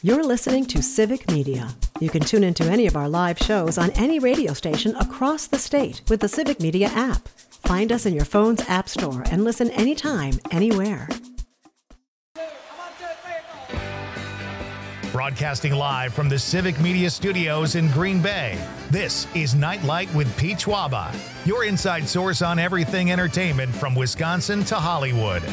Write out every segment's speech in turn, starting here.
You're listening to Civic Media. You can tune into any of our live shows on any radio station across the state with the Civic Media app. Find us in your phone's app store and listen anytime, anywhere. Broadcasting live from the Civic Media Studios in Green Bay, this is Nightlight with Pete Schwaba, your inside source on everything entertainment from Wisconsin to Hollywood.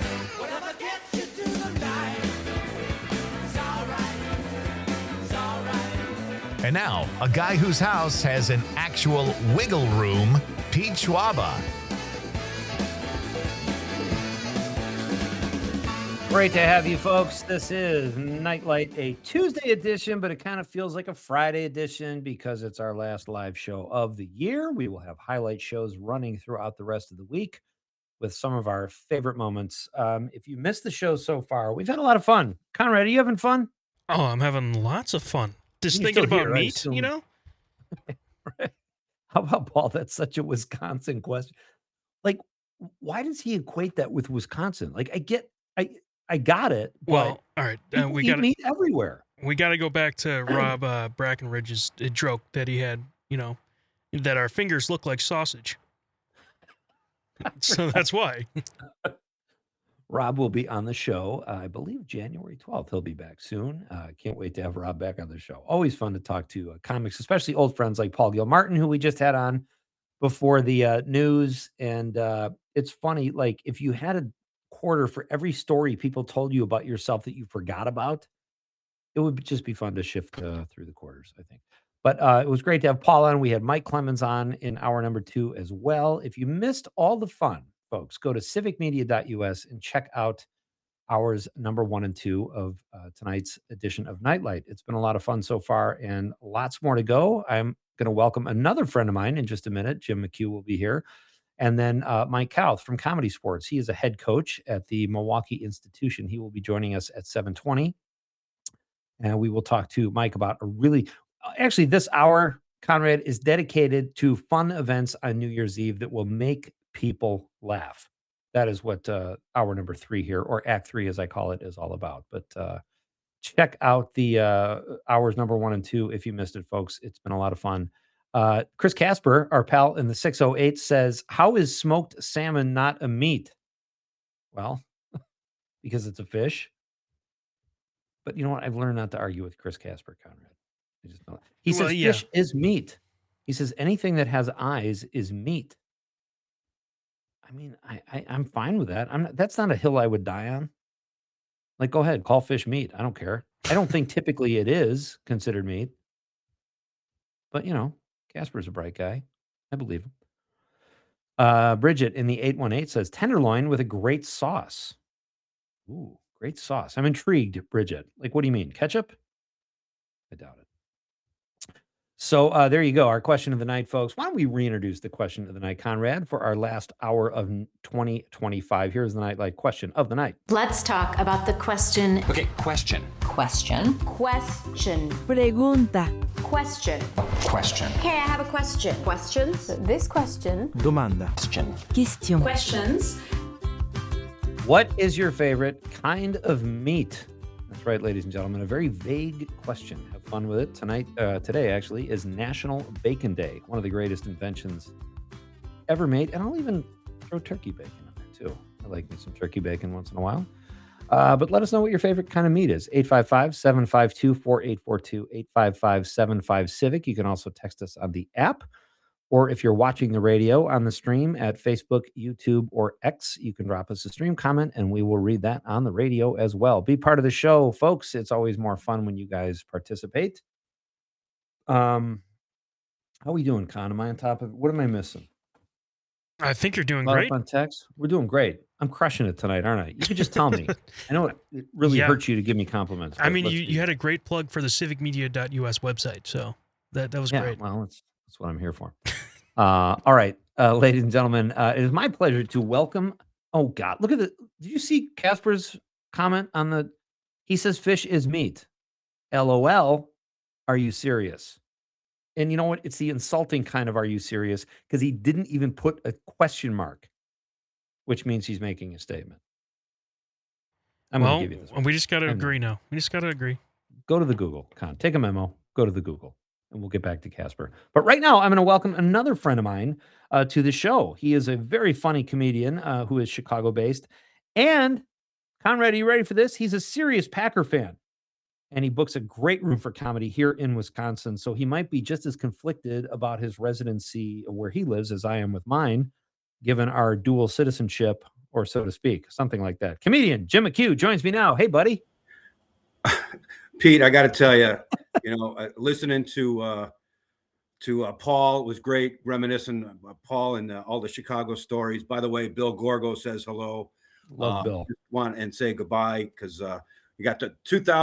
And now, a guy whose house has an actual wiggle room, Pete Schwaba. Great to have you folks. This is Nightlight, a Tuesday edition, but it kind of feels like a Friday edition because it's our last live show of the year. We will have highlight shows running throughout the rest of the week with some of our favorite moments. If you missed the show so far, we've had a lot of fun. Conrad, are you having fun? Oh, I'm having lots of fun. Just You're thinking still about here, meat, you know? Right. How about Paul? That's such a Wisconsin question. Like, why does he equate that with Wisconsin? Like, I got it. Well, all right. We eat meat everywhere. We got to go back to Rob Brackenridge's joke that he had, you know, that our fingers look like sausage. So that's why. Rob will be on the show, I believe January 12th. He'll be back soon. Can't wait to have Rob back on the show. Always fun to talk to comics, especially old friends like Paul Gilmartin, who we just had on before the news. And it's funny, like if you had a quarter for every story people told you about yourself that you forgot about, it would just be fun to shift through the quarters, I think. But it was great to have Paul on. We had Mike Clemens on in hour number 2 as well. If you missed all the fun, folks, go to civicmedia.us and check out hours number 1 and 2 of tonight's edition of Nightlight. It's been a lot of fun so far and lots more to go. I'm going to welcome another friend of mine in just a minute. Jim McHugh will be here. And then Mike Kauth from Comedy Sports. He is a head coach at the Milwaukee Institution. He will be joining us at 7:20. And we will talk to Mike about actually this hour, Conrad, is dedicated to fun events on New Year's Eve that will make people laugh. That is what hour number 3 here, or Act 3 as I call it, is all about. But check out the hours number 1 and 2 if you missed it, folks. It's been a lot of fun. Chris Casper, our pal in the 608, says, how is smoked salmon not a meat? Well, because it's a fish. But you know what? I've learned not to argue with Chris Casper, Conrad. I just know. He says fish is meat. He says anything that has eyes is meat. I mean, I'm fine with that. That's not a hill I would die on. Like, go ahead, call fish meat. I don't care. I don't think typically it is considered meat. But, you know, Casper's a bright guy. I believe him. Bridget in the 818 says tenderloin with a great sauce. Ooh, great sauce. I'm intrigued, Bridget. Like, what do you mean? Ketchup? I doubt it. So there you go. Our question of the night, folks. Why don't we reintroduce the question of the night, Conrad, for our last hour of 2025. Here's the Nightlight question of the night. Let's talk about the question. Okay, question. Question. Question. Pregunta. Question. Question. Okay, I have a question. Questions? This question. Domanda. Question. Question. Questions. What is your favorite kind of meat? That's right, ladies and gentlemen. A very vague question. Have fun with it. Today, actually, is National Bacon Day. One of the greatest inventions ever made. And I'll even throw turkey bacon in there, too. I like me some turkey bacon once in a while. But let us know what your favorite kind of meat is. 855-752-4842, 855-75-CIVIC. You can also text us on the app. Or if you're watching the radio on the stream at Facebook, YouTube, or X, you can drop us a stream comment, and we will read that on the radio as well. Be part of the show, folks. It's always more fun when you guys participate. How are we doing, Con? Am I on top of it? What am I missing? I think you're doing great. On text? We're doing great. I'm crushing it tonight, aren't I? You could just tell me. I know it really hurts you to give me compliments. I mean, you had a great plug for the civicmedia.us website, so that was great. Well, that's what I'm here for. All right, ladies and gentlemen, it is my pleasure to welcome. Oh God, look at the. Did you see Casper's comment on the? He says fish is meat. LOL. Are you serious? And you know what? It's the insulting kind of "Are you serious?" because he didn't even put a question mark, which means he's making a statement. I'm going to give you this one. We just got to agree now. We just got to agree. go to the Google. Take a memo, go to the Google, and we'll get back to Casper. But right now, I'm going to welcome another friend of mine to the show. He is a very funny comedian who is Chicago-based. And, Conrad, are you ready for this? He's a serious Packer fan. And he books a great room for comedy here in Wisconsin. So he might be just as conflicted about his residency where he lives as I am with mine, given our dual citizenship, or so to speak, something like that. Comedian Jim McHugh joins me now. Hey, buddy. Pete, I got to tell you, listening to Paul was great, reminiscing Paul and all the Chicago stories. By the way, Bill Gorgo says hello. Love Bill. Want and say goodbye because we got to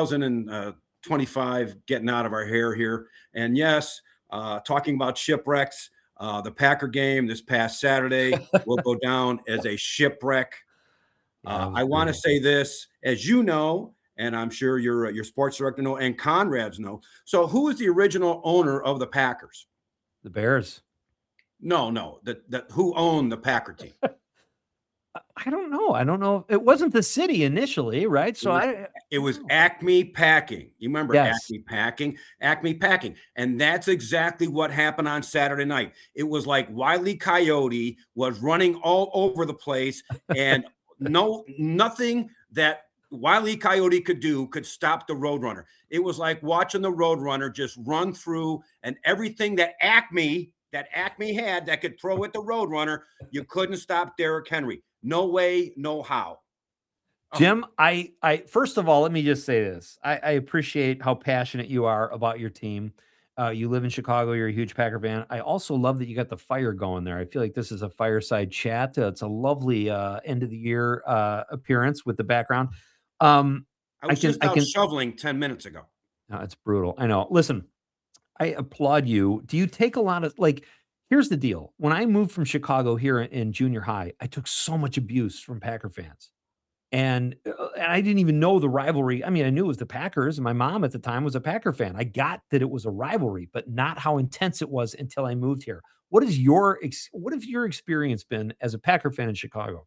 2025 getting out of our hair here. And yes, talking about shipwrecks, the Packer game this past Saturday will go down as a shipwreck. I want to say this, as you know, and I'm sure your sports director know, and Conrad's know. So who is the original owner of the Packers? The Bears. No, that who owned the Packer team? I don't know. It wasn't the city initially, right? So it was Acme Packing. You remember Yes. Acme Packing. And that's exactly what happened on Saturday night. It was like Wile E. Coyote was running all over the place, and nothing that Wile E. Coyote could do could stop the Roadrunner. It was like watching the Roadrunner just run through, and everything that Acme had that could throw at the Roadrunner, you couldn't stop Derrick Henry. No way, no how. Jim, I first of all, let me just say this. I appreciate how passionate you are about your team. You live in Chicago. You're a huge Packer fan. I also love that you got the fire going there. I feel like this is a fireside chat. It's a lovely end of the year appearance with the background. I was just out shoveling 10 minutes ago. No, it's brutal. I know. Listen, I applaud you. Do you take a lot of here's the deal. When I moved from Chicago here in junior high, I took so much abuse from Packer fans. And I didn't even know the rivalry. I mean, I knew it was the Packers, and my mom at the time was a Packer fan. I got that it was a rivalry, but not how intense it was until I moved here. What has your experience been as a Packer fan in Chicago?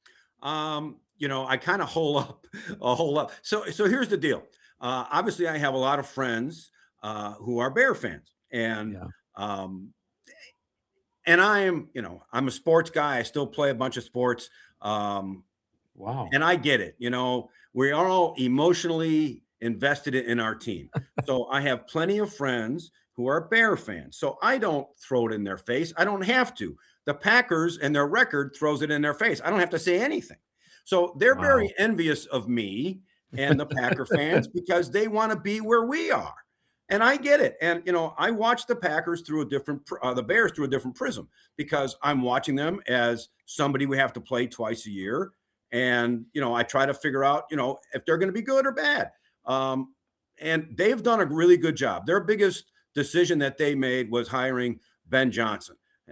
I kind of hole up. So here's the deal. Obviously, I have a lot of friends who are Bear fans, and and I am, I'm a sports guy. I still play a bunch of sports. Wow. And I get it. We are all emotionally invested in our team. So I have plenty of friends who are Bear fans. So I don't throw it in their face. I don't have to. The Packers and their record throws it in their face. I don't have to say anything. So they're very envious of me and the Packer fans because they want to be where we are. And I get it. And, I watch the Packers through the Bears through a different prism because I'm watching them as somebody we have to play twice a year. And, I try to figure out, if they're going to be good or bad. And they've done a really good job. Their biggest decision that they made was hiring Ben Johnson.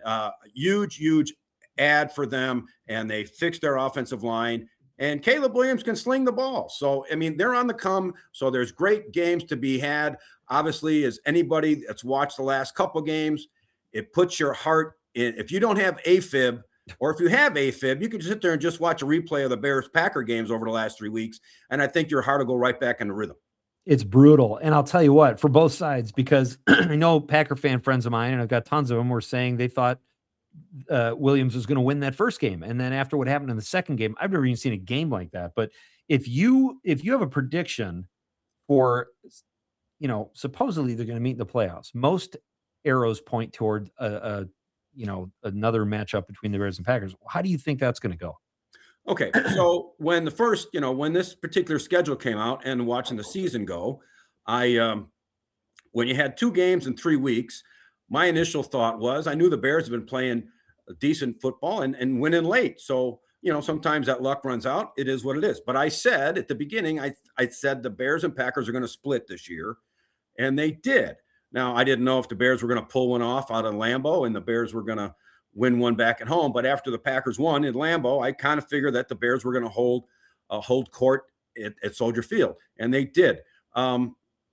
Huge ad for them. And they fixed their offensive line. And Caleb Williams can sling the ball. So, they're on the come. So there's great games to be had. Obviously, as anybody that's watched the last couple games, it puts your heart in. If you don't have AFib, or if you have AFib, you can just sit there and just watch a replay of the Bears-Packer games over the last 3 weeks, and I think your heart will go right back into rhythm. It's brutal. And I'll tell you what, for both sides, because I know Packer fan friends of mine, and I've got tons of them, were saying they thought Williams was going to win that first game. And then after what happened in the second game, I've never even seen a game like that. But if you have a prediction for, supposedly they're going to meet in the playoffs, most arrows point toward another matchup between the Bears and Packers. How do you think that's going to go? Okay. So when this particular schedule came out and watching the season go, when you had 2 games in 3 weeks, my initial thought was I knew the Bears have been playing decent football and winning late. So, sometimes that luck runs out. It is what it is. But I said at the beginning, I said the Bears and Packers are going to split this year, and they did. Now, I didn't know if the Bears were going to pull one off out of Lambeau and the Bears were going to win one back at home. But after the Packers won in Lambeau, I kind of figured that the Bears were going to hold court at Soldier Field, and they did. So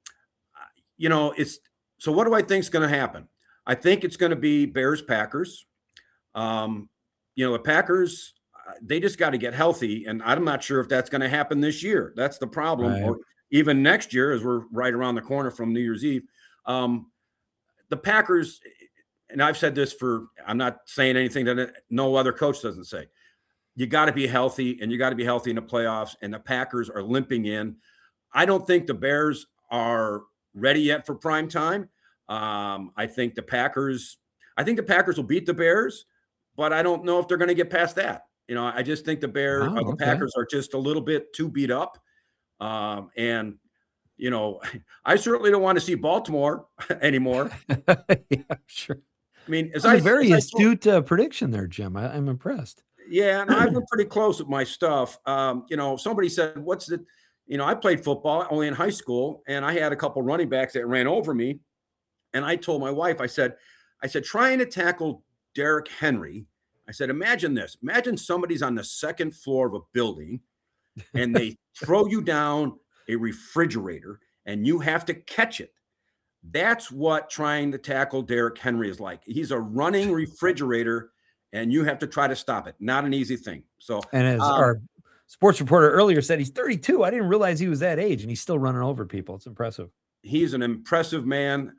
what do I think is going to happen? I think it's going to be Bears-Packers. The Packers, they just got to get healthy, and I'm not sure if that's going to happen this year. That's the problem. Right. Or, even next year, as we're right around the corner from New Year's Eve, the Packers, and I've said this I'm not saying anything that no other coach doesn't say. You got to be healthy, and you got to be healthy in the playoffs, and the Packers are limping in. I don't think the Bears are ready yet for prime time. I think the Packers will beat the Bears, but I don't know if they're going to get past that. I just think the Packers are just a little bit too beat up. And I certainly don't want to see Baltimore anymore. Yeah, sure. I mean, That's a very astute prediction there, Jim. I'm impressed. Yeah, and I've been pretty close with my stuff. Somebody said, I played football only in high school, and I had a couple running backs that ran over me. And I told my wife, I said, trying to tackle Derrick Henry. I said, imagine this. Imagine somebody's on the second floor of a building and they throw you down a refrigerator and you have to catch it. That's what trying to tackle Derrick Henry is like. He's a running refrigerator and you have to try to stop it. Not an easy thing. So, and as our sports reporter earlier said, he's 32. I didn't realize he was that age and he's still running over people. It's impressive. He's an impressive man.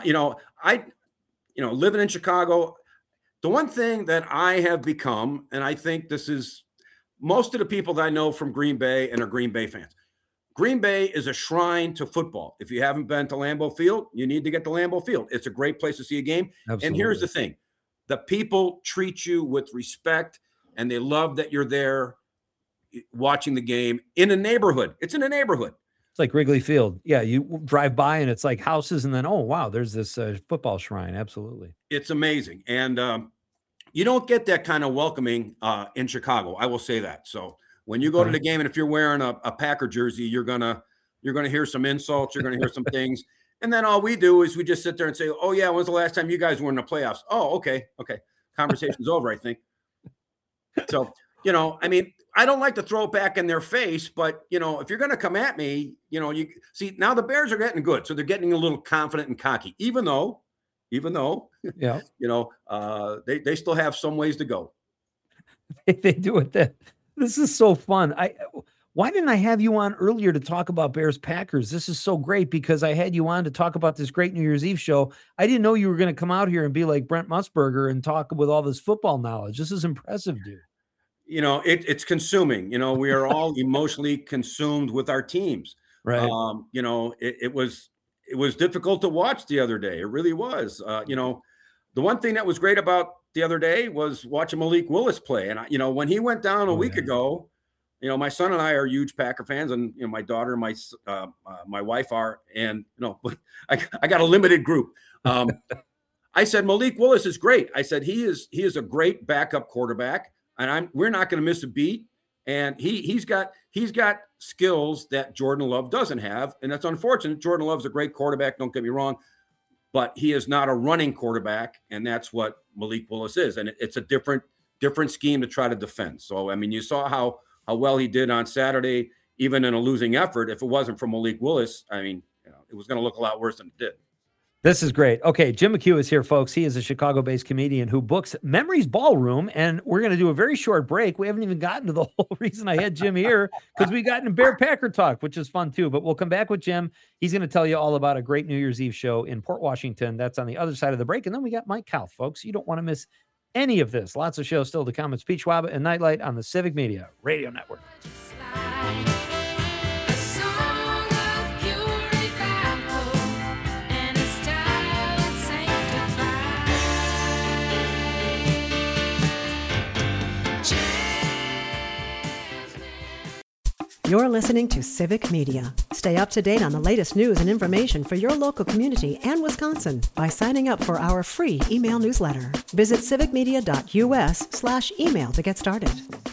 Living in Chicago, the one thing that I have become, and I think this is most of the people that I know from Green Bay and are Green Bay fans. Green Bay is a shrine to football. If you haven't been to Lambeau Field, you need to get to Lambeau Field. It's a great place to see a game. Absolutely. And here's the thing. The people treat you with respect, and they love that you're there watching the game in a neighborhood. It's in a neighborhood. It's like Wrigley Field. Yeah, you drive by and it's like houses, and then, oh, wow, there's this football shrine. Absolutely. It's amazing. And you don't get that kind of welcoming in Chicago. I will say that. So when you go to the game, and if you're wearing a Packer jersey, you're gonna hear some insults. You're going to hear some things. And then all we do is we just sit there and say, oh, yeah, when's the last time you guys were in the playoffs? Oh, okay. Conversation's over, I think. So, I mean, I don't like to throw it back in their face, but, if you're going to come at me, you see, now the Bears are getting good. So they're getting a little confident and cocky, even though, yeah, they still have some ways to go. They do it. This is so fun. Why didn't I have you on earlier to talk about Bears Packers? This is so great because I had you on to talk about this great New Year's Eve show. I didn't know you were going to come out here and be like Brent Musburger and talk with all this football knowledge. This is impressive, dude. It's consuming. We are all emotionally consumed with our teams. Right. It was difficult to watch the other day. It really was. The one thing that was great about the other day was watching Malik Willis play. And when he went down a week ago, my son and I are huge Packer fans, and my daughter, and my wife are, and but I got a limited group. I said Malik Willis is great. I said he is a great backup quarterback, and we're not going to miss a beat. And he's got skills that Jordan Love doesn't have, and that's unfortunate. Jordan Love's a great quarterback, don't get me wrong, but he is not a running quarterback, and that's what Malik Willis is. And it's a different scheme to try to defend. So I mean, you saw how well he did on Saturday, even in a losing effort. If it wasn't for Malik Willis, I mean, it was going to look a lot worse than it did. This is great. Okay, Jim McHugh is here, folks. He is a Chicago-based comedian who books Memories Ballroom, and we're going to do a very short break. We haven't even gotten to the whole reason I had Jim here, because we got into Bear Packer talk, which is fun too. But we'll come back with Jim. He's going to tell you all about a great New Year's Eve show in Port Washington. That's on the other side of the break. And then we got Mike Kauth, folks. You don't want to miss any of this. Lots of shows still to come. It's Pete Schwaba and Nightlight on the Civic Media Radio Network. You're listening to Civic Media. Stay up to date on the latest news and information for your local community and Wisconsin by signing up for our free email newsletter. Visit civicmedia.us/email to get started.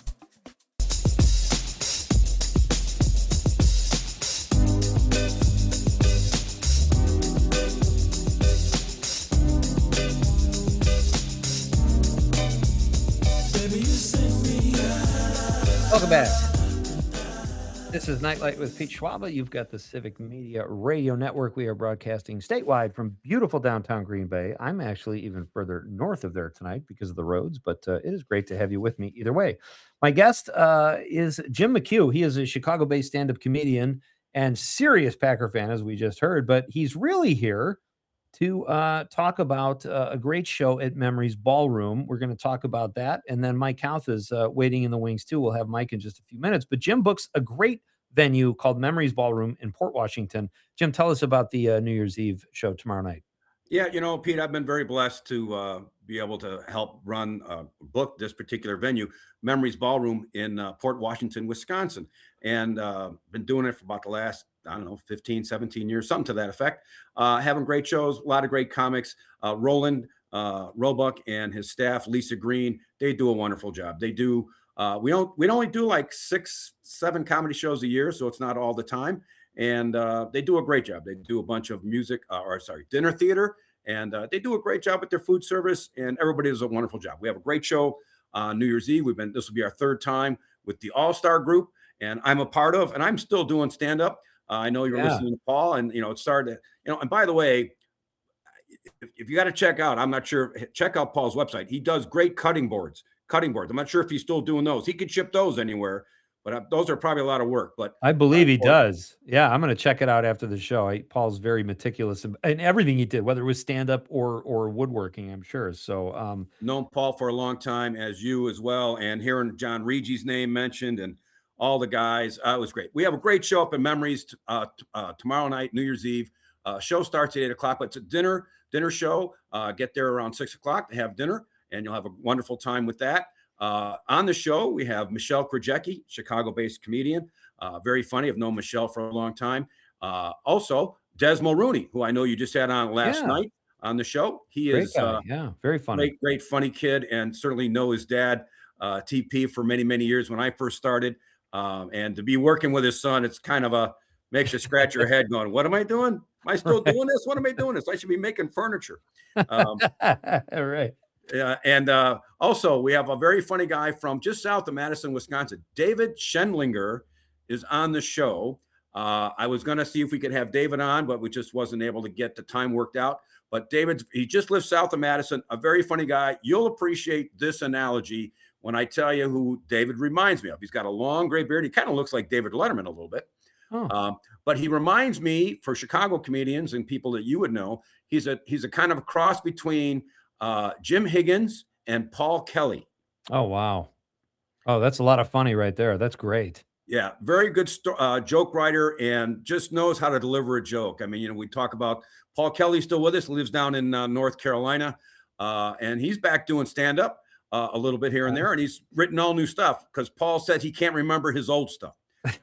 Welcome back. This is Nightlight with Pete Schwaba. You've got the Civic Media Radio Network. We are broadcasting statewide from beautiful downtown Green Bay. I'm actually even further north of there tonight because of the roads, but it is great to have you with me either way. My guest is Jim McHugh. He is a Chicago-based stand-up comedian, and serious Packer fan, as we just heard, but he's really here to talk about a great show at Memories Ballroom. We're going to talk about that. And then Mike Kauth is waiting in the wings too. We'll have Mike in just a few minutes. But Jim books a great venue called Memories Ballroom in Port Washington. Jim, tell us about the New Year's Eve show tomorrow night. Yeah, Pete, I've been very blessed to be able to help book this particular venue, Memories Ballroom in Port Washington, Wisconsin. And been doing it for about the last, 15, 17 years, something to that effect. Having great shows, a lot of great comics. Roland Roebuck and his staff, Lisa Green, they do a wonderful job. They do, we only do like 6, 7 comedy shows a year, so it's not all the time. And they do a great job. They do a bunch of dinner theater, and they do a great job with their food service, and everybody does a wonderful job. We have a great show on New Year's Eve. This will be our 3rd time with the All-Star Group, and I'm a part of, and I'm still doing stand-up. I know you're listening to Paul, and, it started, and by the way, if you got to check out, I'm not sure, check out Paul's website. He does great cutting boards. I'm not sure if he's still doing those. He could ship those anywhere. But those are probably a lot of work. But I believe he does. Yeah, I'm going to check it out after the show. Paul's very meticulous in everything he did, whether it was stand-up or woodworking, I'm sure. So known Paul for a long time, as you as well, and hearing John Reggie's name mentioned and all the guys, it was great. We have a great show up in Memories tomorrow night, New Year's Eve. Show starts at 8:00, but it's a dinner show. Get there around 6:00 to have dinner, and you'll have a wonderful time with that. On the show, we have Michelle Krajewski, Chicago-based comedian, very funny. I've known Michelle for a long time. Also, Des Mulrooney, who I know you just had on last night on the show. He great is very funny, great funny kid, and certainly know his dad, TP, for many, many years when I first started. And to be working with his son, it's kind of makes you scratch your head going, what am I doing? Am I still doing this? What am I doing this? I should be making furniture. All right. And also, we have a very funny guy from just south of Madison, Wisconsin. David Schendlinger is on the show. I was going to see if we could have David on, but we just wasn't able to get the time worked out. But he just lives south of Madison, a very funny guy. You'll appreciate this analogy when I tell you who David reminds me of. He's got a long gray beard. He kind of looks like David Letterman a little bit. But he reminds me, for Chicago comedians and people that you would know, he's a kind of a cross between Jim Higgins and Paul Kelly. Oh, wow. Oh, that's a lot of funny right there. That's great. Yeah, very good joke writer, and just knows how to deliver a joke. I mean, we talk about Paul Kelly still with us, lives down in North Carolina, and he's back doing stand-up a little bit here and there, and he's written all new stuff because Paul said he can't remember his old stuff.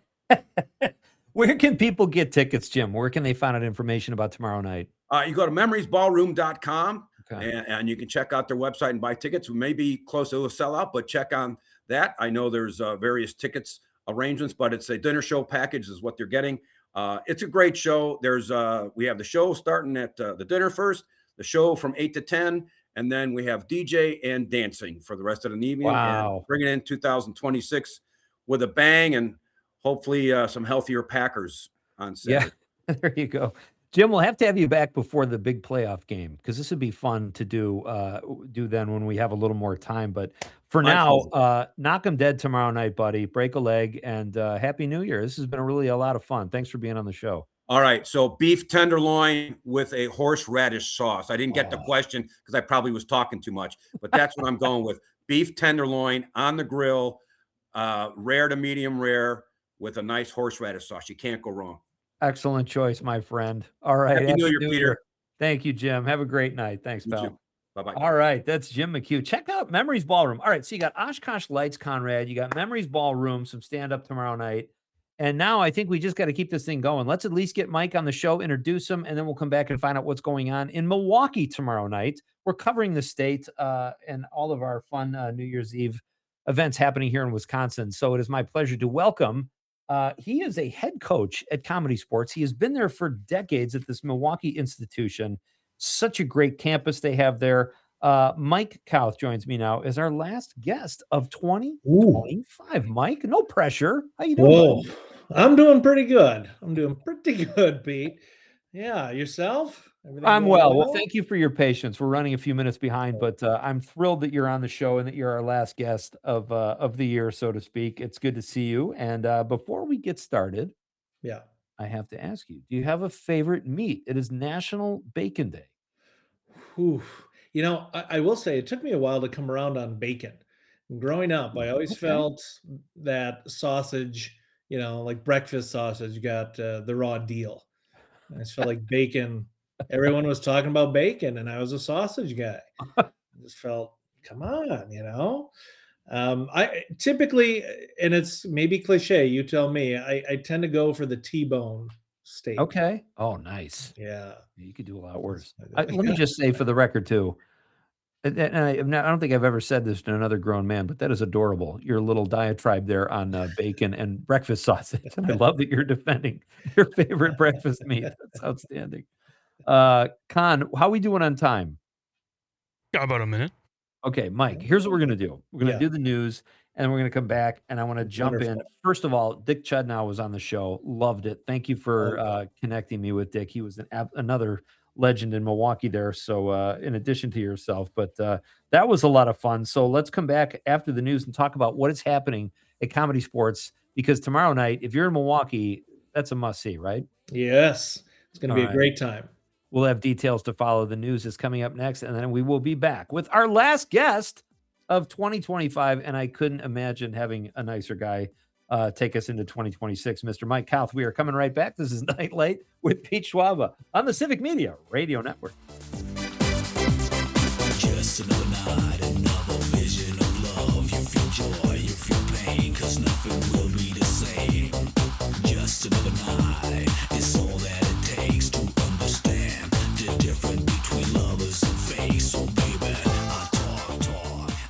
Where can people get tickets, Jim? Where can they find out information about tomorrow night? You go to memoriesballroom.com. Okay. And you can check out their website and buy tickets. We may be close to a sellout, but check on that. I know there's various tickets arrangements, but it's a dinner show package is what they're getting. It's a great show. We have the show starting at the dinner first, the show from 8 to 10, and then we have DJ and dancing for the rest of the evening. Wow. And bringing in 2026 with a bang, and hopefully some healthier Packers on Saturday. Yeah, there you go. Jim, we'll have to have you back before the big playoff game because this would be fun to do then when we have a little more time. But for now, knock 'em dead tomorrow night, buddy. Break a leg, and Happy New Year. This has been really a lot of fun. Thanks for being on the show. All right, so beef tenderloin with a horseradish sauce. I didn't get the question because I probably was talking too much, but that's what I'm going with. Beef tenderloin on the grill, rare to medium rare, with a nice horseradish sauce. You can't go wrong. Excellent choice, my friend. All right. Happy New Year, Peter. Thank you, Jim. Have a great night. Thanks, pal. Bye-bye. All right. That's Jim McHugh. Check out Memories Ballroom. All right. So you got Oshkosh Lights, Conrad. You got Memories Ballroom, some stand-up tomorrow night. And now I think we just got to keep this thing going. Let's at least get Mike on the show, introduce him, and then we'll come back and find out what's going on in Milwaukee tomorrow night. We're covering the state and all of our fun New Year's Eve events happening here in Wisconsin. So it is my pleasure to welcome he is a head coach at Comedy Sports. He has been there for decades at this Milwaukee institution. Such a great campus they have there. Mike Kauth joins me now as our last guest of 2025. Mike, no pressure. How you doing? Whoa, I'm doing pretty good. Pete. Yeah, yourself? I'm well. Thank you for your patience. We're running a few minutes behind, but I'm thrilled that you're on the show and that you're our last guest of the year, so to speak. It's good to see you. And before we get started, I have to ask you, do you have a favorite meat? It is National Bacon Day. Whew. I will say it took me a while to come around on bacon. Growing up, I always Okay. felt that sausage, like breakfast sausage, got the raw deal. I just felt like bacon. Everyone was talking about bacon, and I was a sausage guy. I just felt, come on. I typically, and it's maybe cliche, you tell me, I tend to go for the T-bone steak. Okay. Oh, nice. Yeah. You could do a lot That's worse. my Let me just say for the record too, I don't think I've ever said this to another grown man, but that is adorable. Your little diatribe there on bacon and breakfast sausage, and I love that you're defending your favorite breakfast meat. That's outstanding. Con, how we doing on time? Got about a minute. Okay, Mike, here's what we're going to do. We're going to Yeah. do the news, and we're going to come back, and I want to jump in. Wonderful. First of all, Dick Chudnow was on the show. Loved it. Thank you for connecting me with Dick. He was another legend in Milwaukee there. So in addition to yourself, but that was a lot of fun. So let's come back after the news and talk about what is happening at Comedy Sports, because tomorrow night, if you're in Milwaukee, that's a must-see, right? Yes. It's going to All be a right. great time. We'll have details to follow. The news is coming up next, and then we will be back with our last guest of 2025. And I couldn't imagine having a nicer guy take us into 2026, Mr. Mike Kauth. We are coming right back. This is Night Light with Pete Schwaba on the Civic Media Radio Network. Just another night, another vision of love. You feel joy, you feel pain, 'cause nothing will be the same. Just another night, it's all that it takes to understand the difference between lovers and fake. So baby, I talk to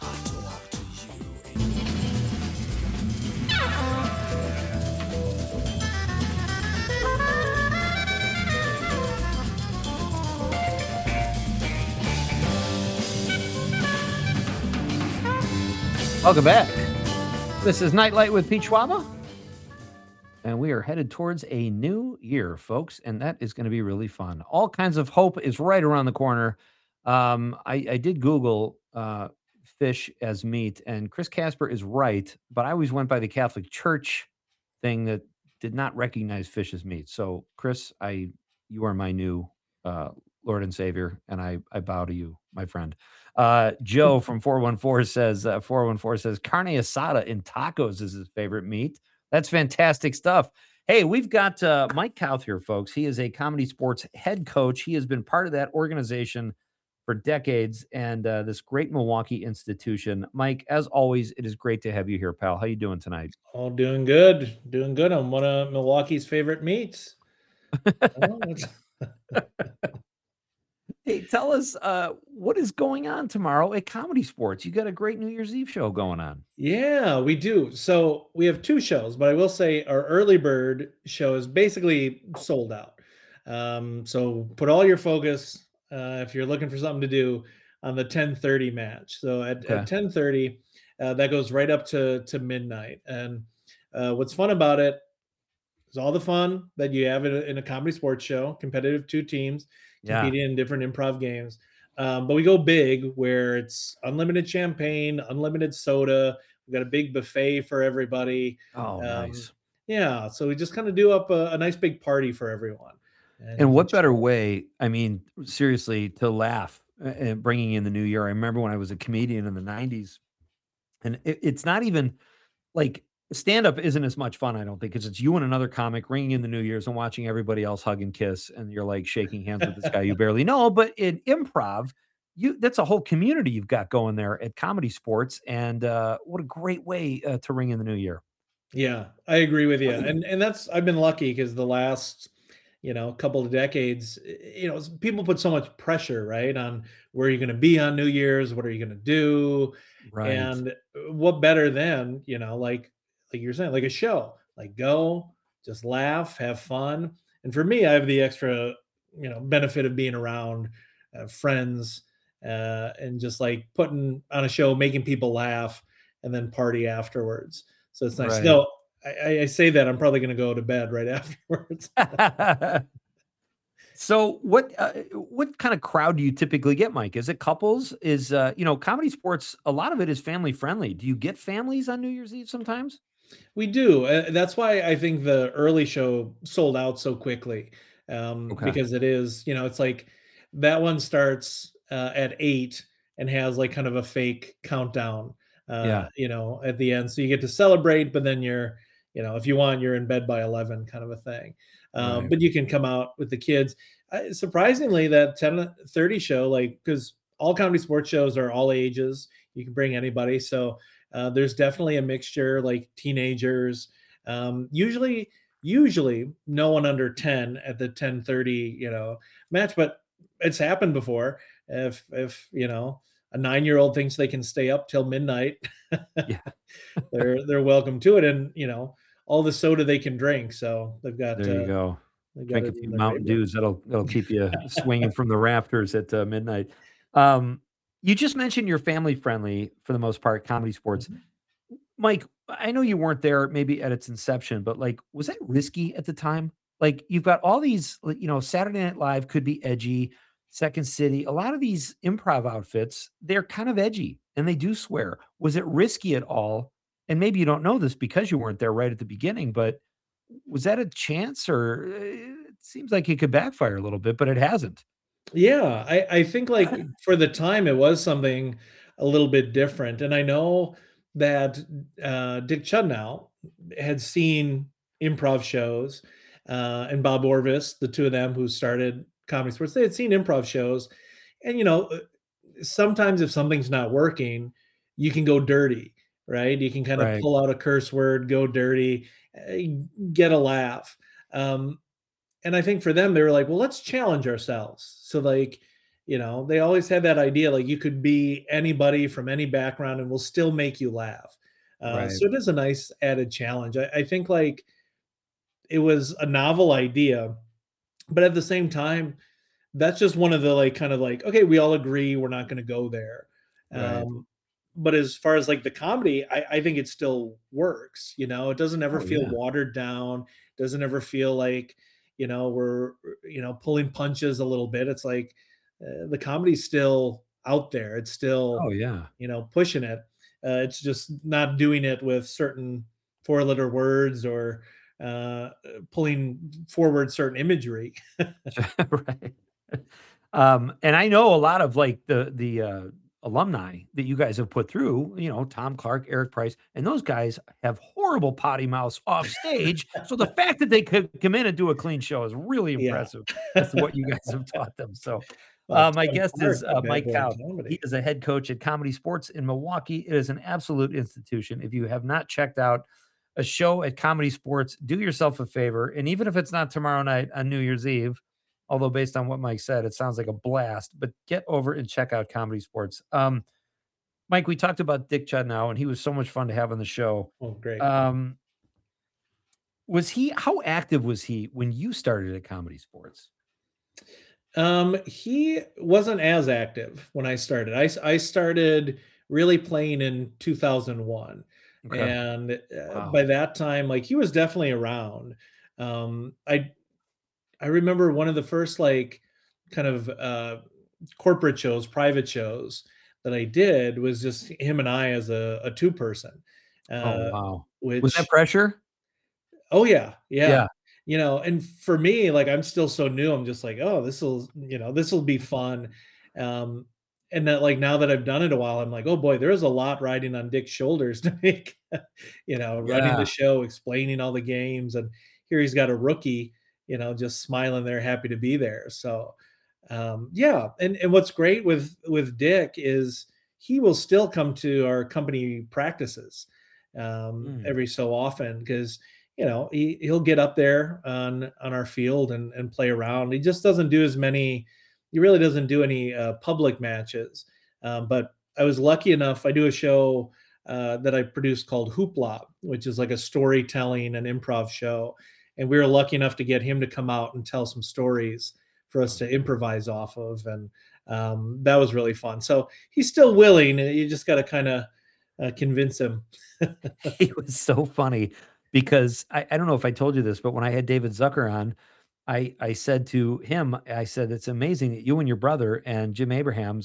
Welcome back. This is Nightlight with Pete Schwaba. And we are headed towards a new year, folks. And that is going to be really fun. All kinds of hope is right around the corner. I did Google fish as meat, and Chris Casper is right. But I always went by the Catholic Church thing that did not recognize fish as meat. So, Chris, you are my new Lord and Savior, and I bow to you, my friend. Joe from 414 says carne asada in tacos is his favorite meat. That's fantastic stuff. Hey, we've got Mike Kauth here, folks. He is a Comedy Sports head coach. He has been part of that organization for decades, and this great Milwaukee institution. Mike, as always, it is great to have you here, pal. How you doing tonight? Oh, doing good. Doing good. I'm one of Milwaukee's favorite meats. Hey, tell us what is going on tomorrow at Comedy Sports. You got a great New Year's Eve show going on. Yeah, we do. So we have two shows, but I will say our early bird show is basically sold out. So put all your focus, if you're looking for something to do, on the 10:30 match. So at 10:30, that goes right up to midnight. And what's fun about it is all the fun that you have in a Comedy Sports show, competitive two teams competing in different improv games. But we go big, where it's unlimited champagne, unlimited soda. We've got a big buffet for everybody. Oh, nice. Yeah. So we just kind of do up a nice big party for everyone. And what better way, I mean, seriously, to laugh and bringing in the new year. I remember when I was a comedian in the 90s, and it's not even like stand-up isn't as much fun, I don't think, because it's you and another comic ringing in the New Year's and watching everybody else hug and kiss, and you're like shaking hands with this guy you barely know. But in improv, that's a whole community you've got going there at Comedy Sports, and what a great way to ring in the new year. Yeah, I agree with you. And that's, I've been lucky because the last, couple of decades, people put so much pressure, right, on where you're going to be on New Year's, what are you going to do? Right. And what better than, like you're saying, like a show, like go, just laugh, have fun. And for me, I have the extra, benefit of being around friends and just like putting on a show, making people laugh, and then party afterwards. So it's nice. Right. No, I say that I'm probably going to go to bed right afterwards. So what kind of crowd do you typically get, Mike? Is it couples? Is Comedy Sports, a lot of it is family friendly. Do you get families on New Year's Eve sometimes? We do. That's why I think the early show sold out so quickly, Okay. because it is, it's like that one starts at 8 and has like kind of a fake countdown, Yeah. at the end. So you get to celebrate, but then if you want, you're in bed by 11 kind of a thing. Right. But you can come out with the kids. Surprisingly, that 10:30 show, like, because all comedy sports shows are all ages, you can bring anybody. So there's definitely a mixture, like teenagers. Usually, no one under 10 at the 10:30, match. But it's happened before. If a 9-year-old thinks they can stay up till midnight, Yeah. they're welcome to it, and all the soda they can drink. So There you go. they've got Drink it a few in their Mountain favor. Dews. That'll keep you swinging from the rafters at midnight. Um, you just mentioned you're family friendly for the most part, comedy sports. Mike, I know you weren't there maybe at its inception, but like, was that risky at the time? Like, you've got all these, like, Saturday Night Live could be edgy, Second City, a lot of these improv outfits, they're kind of edgy and they do swear. Was it risky at all? And maybe you don't know this because you weren't there right at the beginning, but was that a chance or it seems like it could backfire a little bit, but it hasn't. Yeah, I think like for the time it was something a little bit different. And I know that Dick Chudnow had seen improv shows, and Bob Orvis, the two of them who started Comedy Sports, they had seen improv shows. And sometimes if something's not working, you can go dirty, right? You can kind of Right. pull out a curse word, go dirty, get a laugh. And I think for them, they were like, well, let's challenge ourselves. So, like, they always had that idea, like, you could be anybody from any background and we'll still make you laugh. Right. So it is a nice added challenge. I think, like, it was a novel idea, but at the same time, that's just one of the, like, kind of like, okay, we all agree we're not going to go there. Right. But as far as like the comedy, I think it still works. It doesn't ever Oh, feel yeah. watered down, doesn't ever feel like, we're, pulling punches a little bit. It's like the comedy's still out there. It's still, Oh, yeah. pushing it. It's just not doing it with certain 4-letter words or uh, pulling forward certain imagery. Right. And I know a lot of like the alumni that you guys have put through, Tom Clark, Eric Price, and those guys have horrible potty mouths off stage. So the fact that they could come in and do a clean show is really Yeah. impressive as to what you guys have taught them. So Well, my Tom guest Clark, is that bad Mike boy Cow. comedy. He is a head coach at Comedy Sports in Milwaukee. It is an absolute institution. If you have not checked out a show at Comedy Sports, do yourself a favor. And even if it's not tomorrow night on New Year's Eve, although based on what Mike said, it sounds like a blast, but get over and check out Comedy Sports. Mike, we talked about Dick Chudnow, and he was so much fun to have on the show. Oh, great. How active was he when you started at Comedy Sports? He wasn't as active when I started. I started really playing in 2001. Okay. And Wow. by that time, like, he was definitely around. I remember one of the first, like, kind of corporate shows, private shows that I did was just him and I as a two-person. Oh, wow. Was Which that pressure? Oh yeah, yeah. Yeah. And for me, like, I'm still so new. I'm just like, oh, this will be fun. And that, like, now that I've done it a while, I'm like, oh boy, there is a lot riding on Dick's shoulders to make, running Yeah. the show, explaining all the games, and here he's got a rookie, just smiling there, happy to be there. So, yeah. And what's great with Dick is he will still come to our company practices Mm. every so often because he'll get up there on our field and play around. He just doesn't do as many. He really doesn't do any public matches. But I was lucky enough. I do a show that I produced called Hoopla, which is like a storytelling and improv show. And we were lucky enough to get him to come out and tell some stories for us to improvise off of, and that was really fun. So he's still willing. You just got to kind of convince him. He was so funny because I don't know if I told you this, but when I had David Zucker on, I said to him, I said, it's amazing that you and your brother and Jim Abrahams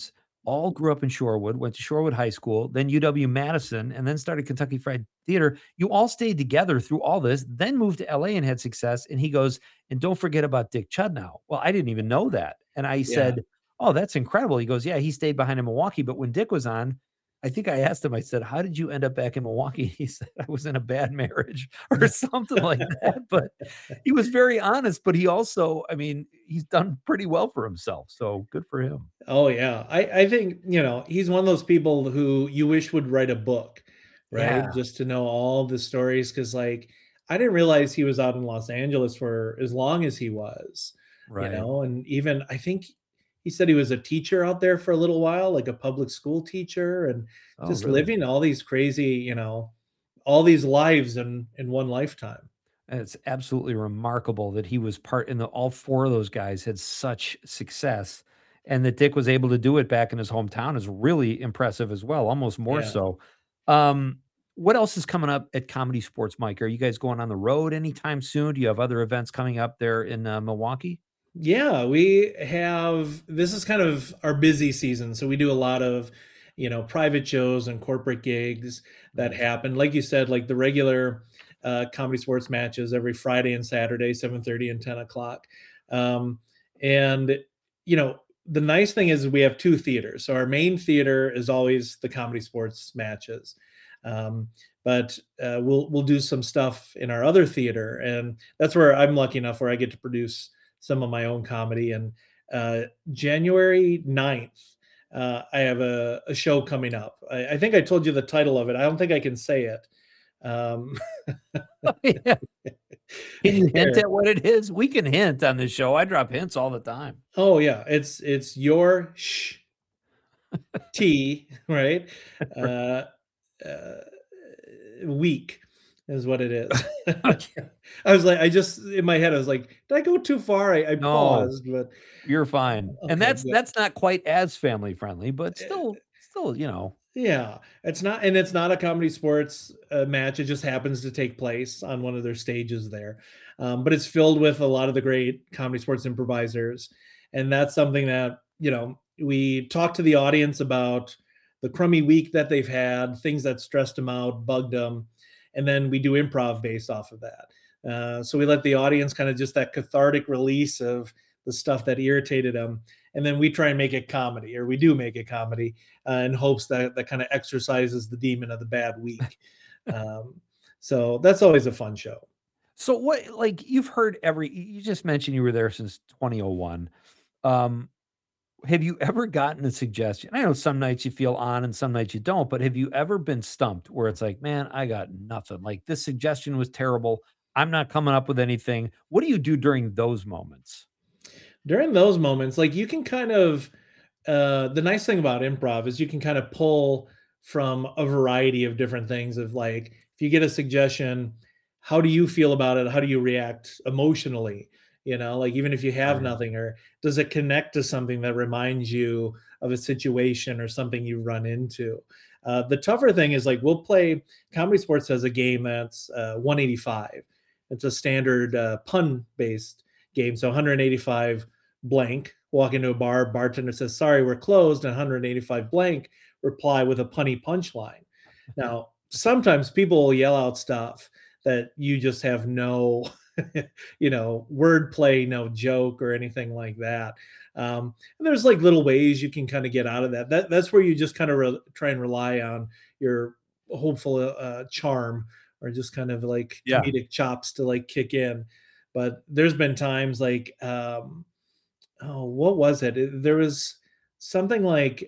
all grew up in Shorewood, went to Shorewood High School, then UW-Madison, and then started Kentucky Fried Theater. You all stayed together through all this, then moved to LA and had success. And he goes, and don't forget about Dick Chudnow. Well, I didn't even know that. And I said, oh, that's incredible. He goes, yeah, he stayed behind in Milwaukee. But when Dick was on, I think I asked him, I said, how did you end up back in Milwaukee? He said, I was in a bad marriage or something like that. But he was very honest, but he also, I mean, he's done pretty well for himself. So good for him. Oh yeah. I think, he's one of those people who you wish would write a book, right? Yeah. Just to know all the stories. Cause like, I didn't realize he was out in Los Angeles for as long as he was, Right. and even I think he said he was a teacher out there for a little while, like a public school teacher, and just really? living all these crazy, all these lives in one lifetime. And it's absolutely remarkable that he was part in all four of those guys had such success, and that Dick was able to do it back in his hometown is really impressive as well, almost more Yeah. so. What else is coming up at Comedy Sports, Mike? Are you guys going on the road anytime soon? Do you have other events coming up there in Milwaukee? Yeah, we have this is kind of our busy season. So we do a lot of, private shows and corporate gigs that happen. Like you said, like the regular comedy sports matches every Friday and Saturday, 7:30 and 10 o'clock. And the nice thing is we have two theaters. So our main theater is always the comedy sports matches. But we'll do some stuff in our other theater, and that's where I'm lucky enough where I get to produce some of my own comedy. And January 9th, I have a show coming up. I think I told you the title of it. I don't think I can say it. Yeah. Can you hint at what it is? We can hint on this show. I drop hints all the time. Oh yeah, it's your tea, right? Week is what it is. I was like, in my head, I was like, did I go too far? I No. paused, but You're fine. Okay, And good. that's not quite as family friendly, but still, Yeah, it's not a comedy sports match. It just happens to take place on one of their stages there, but it's filled with a lot of the great comedy sports improvisers, and that's something that we talk to the audience about the crummy week that they've had, things that stressed them out, bugged them, and then we do improv based off of that. So we let the audience kind of just that cathartic release of the stuff that irritated them, and then we try and make it comedy, or we do make it comedy in hopes that that kind of exercises the demon of the bad week. So that's always a fun show. So what, like you've heard you just mentioned you were there since 2001. Have you ever gotten a suggestion? I know some nights you feel on and some nights you don't, but have you ever been stumped where it's like, man, I got nothing. Like this suggestion was terrible. I'm not coming up with anything. What do you do during those moments? During those moments, like you can kind of, the nice thing about improv is you can kind of pull from a variety of different things of like, if you get a suggestion, how do you feel about it? How do you react emotionally? Like even if you have Right. nothing, or does it connect to something that reminds you of a situation or something you run into? The tougher thing is like we'll play Comedy Sports has a game that's 185. It's a standard pun based game. So 185 blank, walk into a bar, bartender says, sorry, we're closed, and 185 blank reply with a punny punchline. Now, sometimes people will yell out stuff that you just have no wordplay, no joke or anything like that. And there's like little ways you can kind of get out of that. That's where you just kind of try and rely on your hopeful charm, or just kind of like comedic chops to like kick in. But there's been times like, what was it? There was something like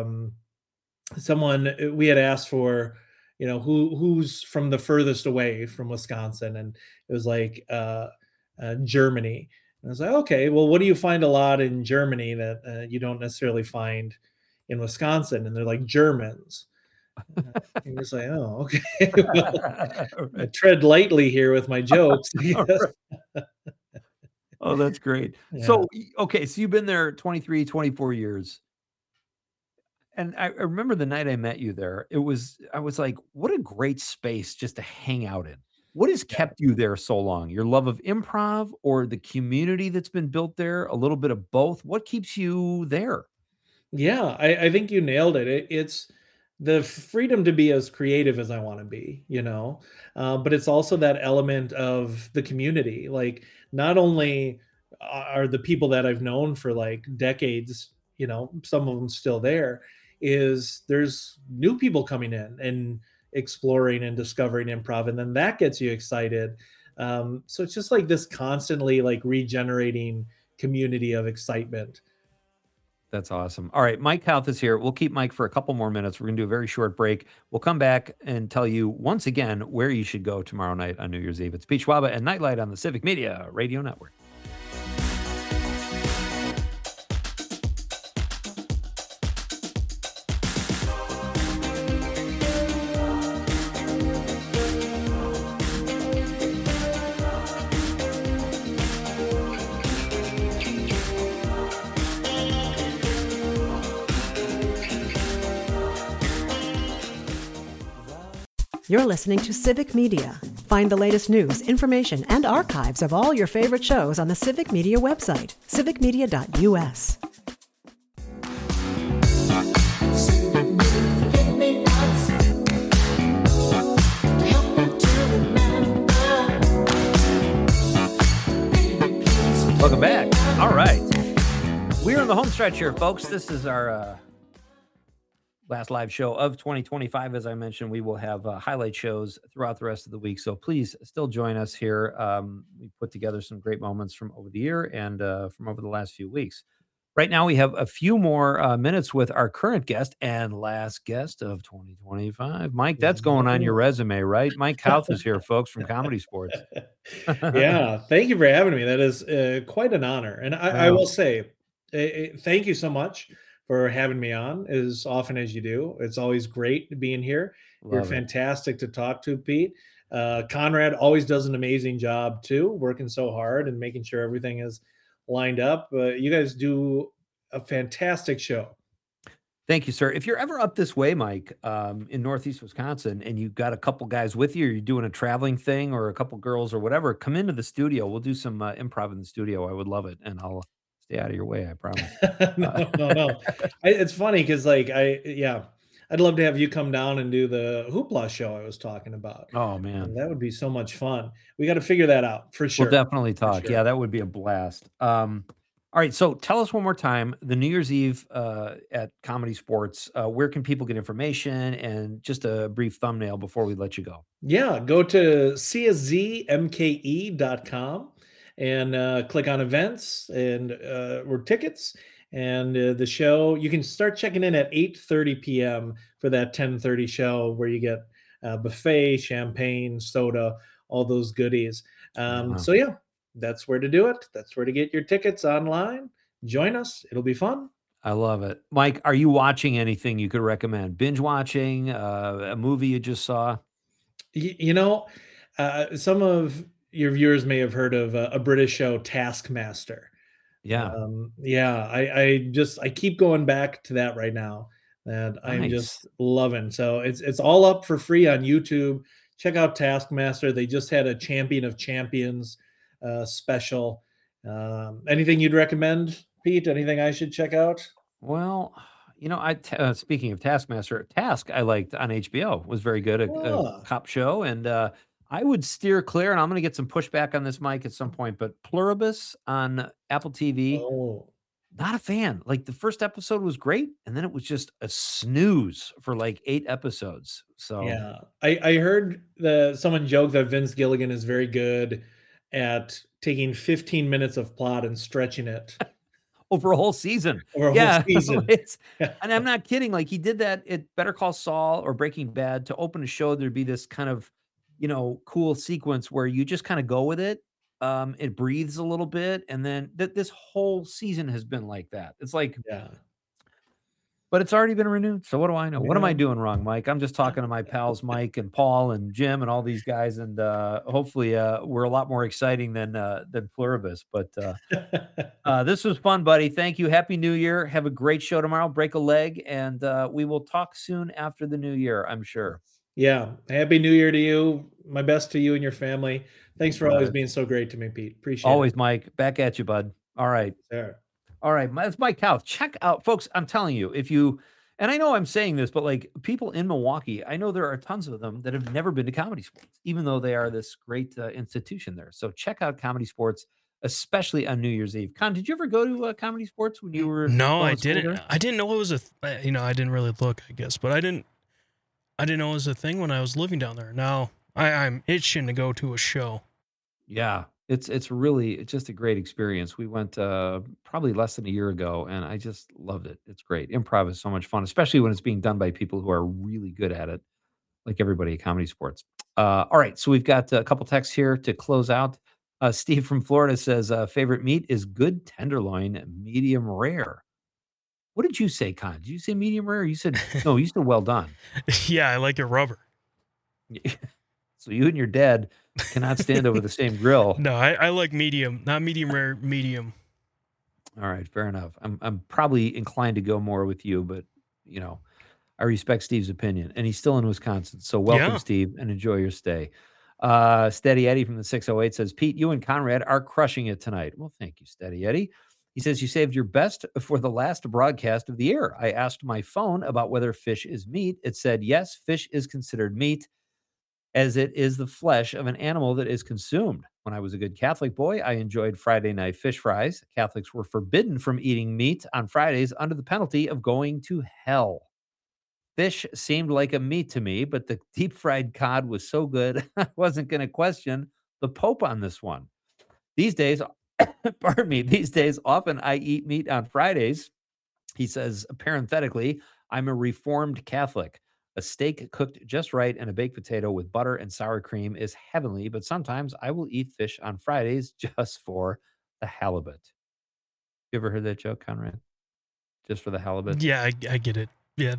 someone we had asked for, who's from the furthest away from Wisconsin, and it was like Germany. And I was like, okay, well, what do you find a lot in Germany that you don't necessarily find in Wisconsin? And they're like Germans. And it's like, oh, okay. Well, I tread lightly here with my jokes. Oh, that's great. Yeah. So, okay, so you've been there 23, 24 years. And I remember the night I met you there, I was like, what a great space just to hang out in. What has kept you there so long? Your love of improv or the community that's been built there? A little bit of both? What keeps you there? Yeah, I think you nailed it. It's the freedom to be as creative as I want to be, but it's also that element of the community. Like, not only are the people that I've known for like decades, some of them still there, is there's new people coming in and exploring and discovering improv, and then that gets you excited. So it's just like this constantly like regenerating community of excitement. That's awesome. All right, Mike Houth is here. We'll keep Mike for a couple more minutes. We're going to do a very short break. We'll come back and tell you once again where you should go tomorrow night on New Year's Eve. It's Pete Schwaba and Nightlight on the Civic Media Radio Network. You're listening to Civic Media. Find the latest news, information, and archives of all your favorite shows on the Civic Media website, civicmedia.us. Welcome back. All right. We're in the home stretch here, folks. This is our last live show of 2025. As I mentioned, we will have highlight shows throughout the rest of the week. So please still join us here. We put together some great moments from over the year and from over the last few weeks. Right now, we have a few more minutes with our current guest and last guest of 2025. Mike, that's going on your resume, right? Mike Houth is here, folks, from Comedy Sports. Yeah, thank you for having me. That is quite an honor. And I will say, thank you so much for having me on as often as you do. It's always great being here. You're fantastic to talk to, Pete. Conrad always does an amazing job too, working so hard and making sure everything is lined up. You guys do a fantastic show. Thank you, sir. If you're ever up this way, Mike, in Northeast Wisconsin, and you've got a couple guys with you, or you're doing a traveling thing or a couple girls or whatever, come into the studio. We'll do some improv in the studio. I would love it. And I'll stay out of your way, I promise. No. It's funny because I'd love to have you come down and do the Hoopla show I was talking about. Oh, man. That would be so much fun. We got to figure that out for sure. We'll definitely talk. Sure. Yeah, that would be a blast. All right, so tell us one more time, the New Year's Eve at Comedy Sports, where can people get information, and just a brief thumbnail before we let you go. Yeah, go to czmke.com and click on events and or tickets. And the show, you can start checking in at 8:30 p.m. for that 10:30 show where you get buffet, champagne, soda, all those goodies. So yeah, that's where to do it. That's where to get your tickets online. Join us. It'll be fun. I love it. Mike, are you watching anything you could recommend? Binge watching, a movie you just saw? Some of your viewers may have heard of a British show, Taskmaster. Yeah. I keep going back to that right now, and I'm just loving. So it's all up for free on YouTube. Check out Taskmaster. They just had a Champion of Champions special. Anything you'd recommend, Pete? Anything I should check out? Well, speaking of Taskmaster, Task I liked on HBO, was very good, a cop show, and I would steer clear, and I'm going to get some pushback on this, Mike, at some point, but Pluribus on Apple TV, not a fan. Like, the first episode was great, and then it was just a snooze for like 8 episodes. So yeah, I heard someone joke that Vince Gilligan is very good at taking 15 minutes of plot and stretching it over a whole season. Whole season. And I'm not kidding. Like, he did that at Better Call Saul or Breaking Bad to open a show. There'd be this kind of, cool sequence where you just kind of go with it. It breathes a little bit. And then this whole season has been like that. It's like, but it's already been renewed. So what do I know? What am I doing wrong, Mike? I'm just talking to my pals, Mike and Paul and Jim and all these guys. And hopefully we're a lot more exciting than Pluribus. But this was fun, buddy. Thank you. Happy New Year. Have a great show tomorrow. Break a leg. And we will talk soon after the new year, I'm sure. Yeah. Happy New Year to you. My best to you and your family. Thanks for always being so great to me, Pete. Appreciate it. Always, Mike. Back at you, bud. All right. Sure. All right, that's Mike Couth. Check out, folks. I'm telling you, if you, and I know I'm saying this, but like people in Milwaukee, I know there are tons of them that have never been to Comedy Sports, even though they are this great institution there. So check out Comedy Sports, especially on New Year's Eve. Con, did you ever go to Comedy Sports when you were? No, I going to school didn't. there? I didn't know it was I didn't really look, I guess, but I didn't know it was a thing when I was living down there. Now I'm itching to go to a show. Yeah, it's just a great experience. We went probably less than a year ago, and I just loved it. It's great. Improv is so much fun, especially when it's being done by people who are really good at it, like everybody at Comedy Sports. All right, so we've got a couple texts here to close out. Steve from Florida says favorite meat is good tenderloin, medium rare. What did you say, Con? Did you say medium rare? You said no. You said well done. Yeah, I like it rubber. So you and your dad cannot stand over the same grill. No, I like medium, not medium rare, medium. All right, fair enough. I'm probably inclined to go more with you, but you know, I respect Steve's opinion, and he's still in Wisconsin. So welcome, Yeah. Steve, and enjoy your stay. Steady Eddie from the 608 says, Pete, you and Conrad are crushing it tonight. Well, thank you, Steady Eddie. He says you saved your best for the last broadcast of the year. I asked my phone about whether fish is meat. It said, yes, fish is considered meat, as it is the flesh of an animal that is consumed. When I was a good Catholic boy, I enjoyed Friday night fish fries. Catholics were forbidden from eating meat on Fridays under the penalty of going to hell. Fish seemed like a meat to me, but the deep fried cod was so good, I wasn't going to question the Pope on this one. These days, pardon me, these days, often I eat meat on Fridays. He says, parenthetically, I'm a Reformed Catholic. A steak cooked just right and a baked potato with butter and sour cream is heavenly, but sometimes I will eat fish on Fridays just for the halibut. You ever heard that joke, Conrad? Just for the halibut? Yeah, I get it. Yeah,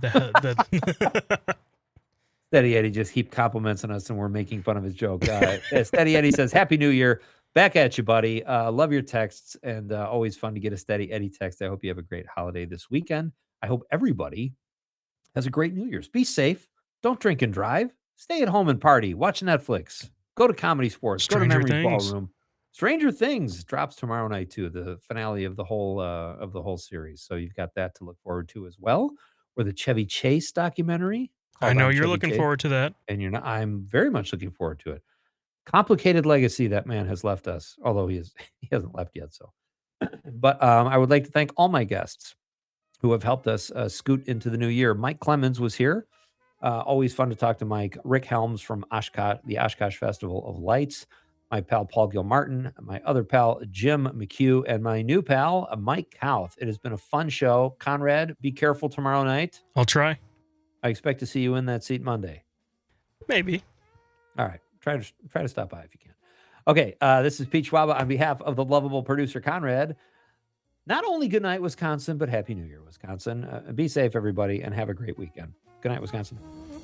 that. Steady Eddie just heaped compliments on us and we're making fun of his joke. Steady Eddie says, Happy New Year. Back at you, buddy. Love your texts and always fun to get a Steady Eddie text. I hope you have a great holiday this weekend. I hope everybody has a great New Year's. Be safe. Don't drink and drive. Stay at home and party. Watch Netflix. Go to Comedy Sports. Go to Stranger Memory Things. Ballroom. Stranger Things drops tomorrow night too. The finale of the whole series. So you've got that to look forward to as well. Or the Chevy Chase documentary. I called know On you're Chevy looking Chase. forward to that. And you're not. I'm very much looking forward to it. Complicated legacy that man has left us, although he hasn't left yet. So, but I would like to thank all my guests who have helped us scoot into the new year. Mike Clemens was here. Always fun to talk to Mike. Rick Helms from Oshkosh, the Oshkosh Festival of Lights. My pal Paul Gilmartin, my other pal Jim McHugh, and my new pal Mike Couth. It has been a fun show. Conrad, be careful tomorrow night. I'll try. I expect to see you in that seat Monday. Maybe. All right. Try to stop by if you can. Okay. This is Pete Schwaba on behalf of the lovable producer Conrad. Not only good night, Wisconsin, but Happy New Year, Wisconsin. Be safe, everybody, and have a great weekend. Good night, Wisconsin.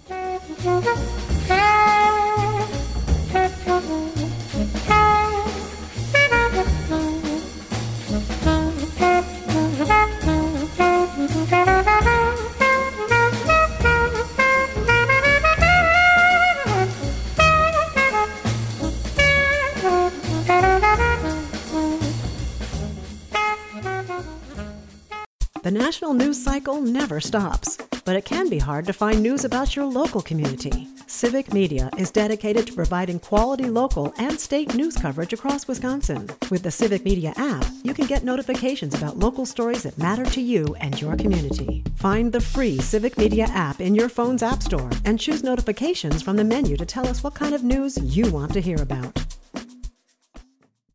The national news cycle never stops, but it can be hard to find news about your local community. Civic Media is dedicated to providing quality local and state news coverage across Wisconsin. With the Civic Media app, you can get notifications about local stories that matter to you and your community. Find the free Civic Media app in your phone's app store and choose notifications from the menu to tell us what kind of news you want to hear about.